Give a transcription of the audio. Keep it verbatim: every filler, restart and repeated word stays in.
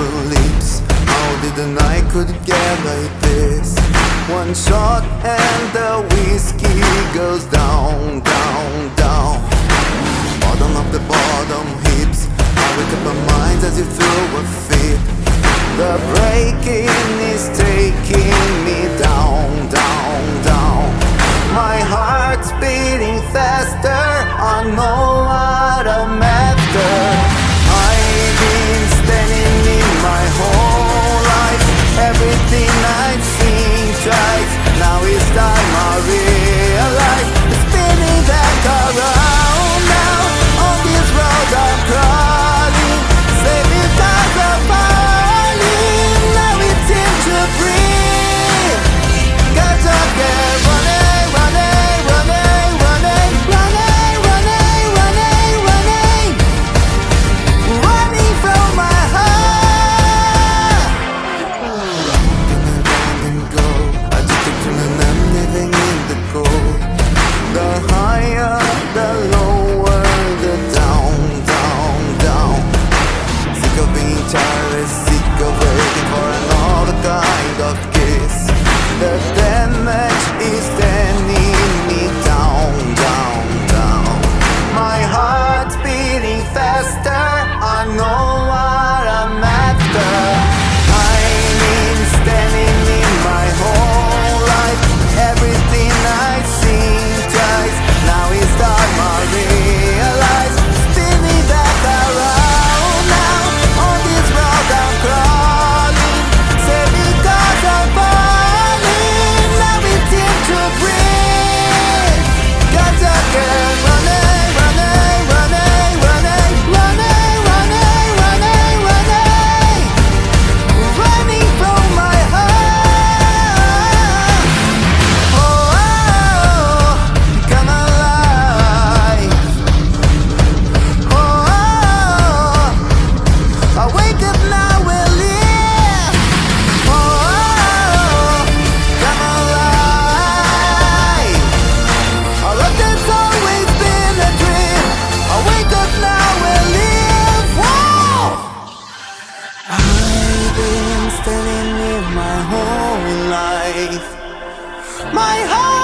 lips. How did the night could get like this? One shot and the whiskey goes down, down, down. Bottom of the bottom hips. I wake up my mind as you throw a fit. The breaking is taking me down, down, down. My heart's beating faster, I know what I'm after. I've been standing in my whole life. Everything I've seen twice. Now it's time I realize it's spinning back around now. On this road I'm crawling, save me cause I'm falling. Now it's time to breathe, cause I can't run it. The damage is turning me down, down, down. My heart's beating faster, I know what I'm after. I've been standing in my whole life. Everything I've seen twice. Now it's time I realize. Spinning back around now. On this road I'm crawling. Save me cause I'm falling. To breathe, cause I can't run it, run it, run it, run it, run it, run it, run it, run it, running from my heart. Oh, oh, come alive. Oh, oh, I wake up now and live. Oh, oh, come alive. Standing in my whole life. My heart